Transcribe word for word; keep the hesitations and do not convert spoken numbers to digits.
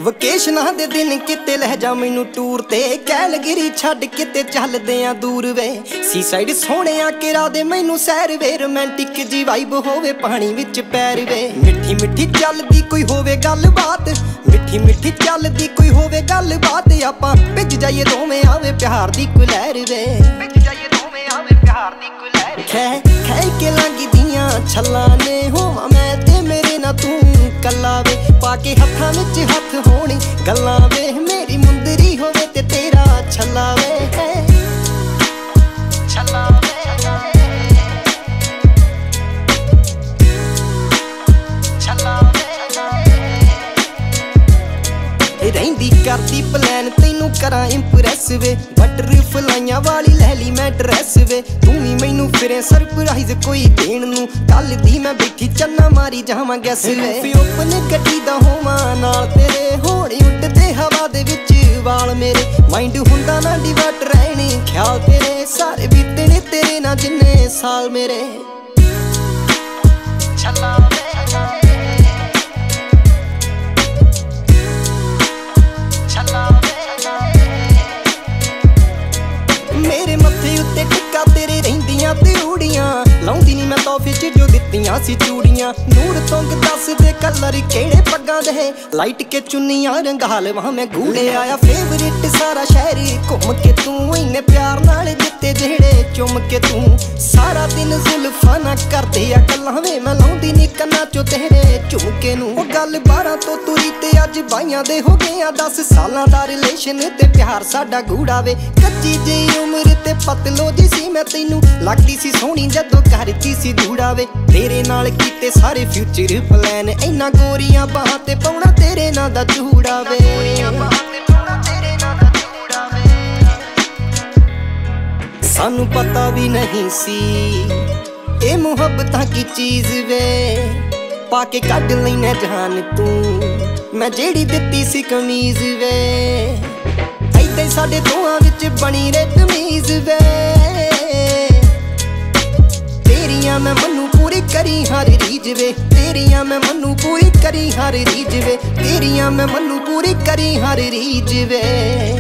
ਵਕੇਸ਼ਨਾਂ ਦੇ ਦਿਨ ਕਿਤੇ ਲੈ ਜਾ ਮੈਨੂੰ ਟੂਰ ਤੇ, ਕੈਲਗਰੀ ਛੱਡ ਕਿਤੇ ਚੱਲਦੇ ਆ ਦੂਰ ਵੇ। ਸੀ ਸਾਈਡ ਸੋਹਣਿਆ ਕਿਰਾ ਦੇ ਮੈਨੂੰ ਸੈਰ ਵੇ, ਰੋਮਾਂਟਿਕ ਜੀ ਵਾਈਬ ਹੋਵੇ ਪਾਣੀ ਵਿੱਚ ਪੈਰ ਵੇ। ਮਿੱਠੀ ਮਿੱਠੀ ਚੱਲਦੀ ਕੋਈ ਹੋਵੇ ਗੱਲਬਾਤ, ਮਿੱਠੀ ਮਿੱਠੀ ਚੱਲਦੀ ਕੋਈ ਹੋਵੇ ਗੱਲਬਾਤ, ਆਪਾਂ ਭਿੱਜ ਜਾਈਏ ਦੋਵੇਂ ਆਵੇ ਪਿਆਰ ਦੀ ਕੋਈ ਲਹਿਰ ਵੇ। ਭਿੱਜ ਜਾਈਏ ਦੋਵੇਂ ਆਵੇ ਪਿਆਰ ਦੀ ਕੋਈ ਲਹਿਰ। ਖੈ ਖੈ ਕੇ ਲੰਘਦੀਆਂ ਛੱਲਾਂ ਨੇ ਹੋਵਾਂ ਮੈਂ ਤੇ ਮੇਰੇ ਨਾਲ ਤੂੰ ਕੱਲਾ ਵੇ, ਪਾ ਕੇ ਹੱਥਾਂ ਵਿੱਚ ਹੱਥ ਹੋਣੀ ਗੱਲਾਂ ਵੇ, ਮੇਰੀ ਮੁੰਦਰੀ ਹੋਵੇ ਤੇ ਤੇਰਾ ਛੱਲਾ ਵੇ। ਛੱਲਾ ਵੇ ਛੱਲਾ ਵੇ ਰਹਿੰਦੀ ਕਰਦੀ ਪਲਾਨ ਤੈਨੂੰ ਕਰਾਂ ਇੰਪ੍ਰੈਸ ਵੇ, ਬਟਰਫਲਾਈਆਂ ਵਾਲੀ ਲੈ ਲਈ ਮੈਂ ਡਰੈਸ ਵੇ। ਤੂੰ ਵੀ ਮੈਨੂੰ ਫਿਰੇ ਸਰਪ੍ਰਾਈਜ਼ ਕੋਈ ਦੇਣ ਨੂੰ, ਕੱਲ ਦੀ ਮੈਂ ਬੈਠੀ ਚੰਨਾ ਮਾਰੀ ਜਾਵਾਂ ਗੈਸ ਵੇ। ਓਪਨ ਗੱਡੀ ਦਾ ਹੋਵਾਂ ਨਾਲ ਤੇਰੇ, ਹੋਣੀ ਉੱਡਦੇ ਹਵਾ ਦੇ ਵਿੱਚ ਵਾਲ ਮੇਰੇ, ਮਾਈਂਡ ਹੁੰਦਾ ਨਾ ਡਿਵਰਟ ਰਹਿਣੀ ਖਿਆਲ ਤੇਰੇ, ਸਾਰੇ ਬੀਤੇ ਨੇ ਤੇਰੇ ਨਾਲ ਜਿੰਨੇ ਸਾਲ ਮੇਰੇ। ਛੱਲਾ ਮੇਰੇ ਮੱਥੇ ਉੱਤੇ ਟਿੱਕਾ ਤੇਰੇ ਰਹਿੰਦੀਆਂ ਤੇ ਊੜੀਆਂ, ਲਾਉਂਦੀ ਨੀ ਮੈਂ ਤੋਹਫੇ ਚ ਜੋ ਦਿੱਤੀਆਂ ਸੀ ਚੂੜੀਆਂ। ਨੂਰ ਤੁੰਗ ਦੱਸ ਦੇ ਕਲਰ ਕਿਹੜੇ ਪੱਗਾਂ ਦੇ, ਲਾਈਟ ਕੇ ਚੁੰਨੀਆਂ ਰੰਗਾ ਲਵਾਂ ਮੈਂ ਗੂੜੇ ਆਇਆ ਫੇਵਰਿਟ ਸਾਰਾ ਸ਼ਹਿਰ ਘੁੰਮ ਕੇ ਤੂੰ, ਇੰਨੇ ਪਿਆਰ ਨਾਲ ਦਿੱਤੇ ਜਿਹੜੇ ਚੁੰਮ ਕੇ ਤੂੰ। ਸਾਰਾ ਦਿਨ ਜ਼ੁਲਫਾਂ ਨਾ ਕਰਦੇ ਆ ਗੱਲਾਂ ਵੇ, ਮੈਂ ਲਾਉਂਦੀ ਨੀ ਕੰਨਾਂ ਚੋਂ ਤੇਰੇ ਝੁਮਕੇ ਨੂੰ। ਉਹ ਗੱਲ ਬਾਰਾਂ ਤੋਂ ਤੁਰੀ ਤੇ ਅੱਜ ਬਾਈਆਂ ਦੇ ਹੋ ਗਏ ਆ ਦਸ ਸਾਲਾਂ ਦਾ ਰਿਲੇਸ਼ਨ ਤੇ ਪਿਆਰ ਸਾਡਾ ਗੂੜਾ ਵੇ। ਕੱਚੀ ਜਿਹੀ ਉਮਰ ਤੇ ਪਤਲੋ ਜੀ ਸੀ ਮੈਂ ਤੈਨੂੰ, ਲੱਗਦੀ ਸੀ ਸੋਹਣੀ ਜਦੋਂ ਕਰਦੀ ਸੀ ਦੂੜਾ ਵੇ। ਤੇਰੇ ਨਾਲ ਕੀਤੇ ਸਾਰੇ ਫਿਊਚਰ ਪਲਾਨ, ਇੰਨਾ ਗੋਰੀਆਂ ਬਾਹਾਂ ਤੇ ਪਾਉਣਾ ਤੇਰੇ ਨਾਂ ਦਾ ਜੂੜਾ ਵੇ। ਸਾਨੂੰ ਪਤਾ ਵੀ ਨਹੀਂ ਸੀ ਇਹ ਮੁਹੱਬਤਾਂ ਕੀ ਚੀਜ਼ ਵੇ, ਪਾ ਕੇ ਕੱਢ ਲੈਨੇ ਜਾਨ ਤੂੰ ਮੈਂ ਜਿਹੜੀ ਦਿੱਤੀ ਸੀ ਕਮੀਜ਼ ਵੇ। ਏਦਾਂ ਸਾਡੇ ਦੋਹਾਂ ਵਿੱਚ ਬਣੀ ਰੇ ਤਮੀਜ਼ ਵੇ, ਤੇਰੀਆਂ ਮੈਂ ਮਨੂੰ ਪੂਰੀ ਕਰੀ ਹਰ ਰੀਝ ਵੇ, ਤੇਰੀਆਂ ਮੈਂ ਮਨੂੰ ਪੂਰੀ ਕਰੀ ਹਰ ਰੀਝ ਵੇ, ਤੇਰੀਆਂ ਮੈਂ ਮਨੂੰ ਪੂਰੀ ਕਰੀ ਹਰ ਰੀਝ ਵੇ।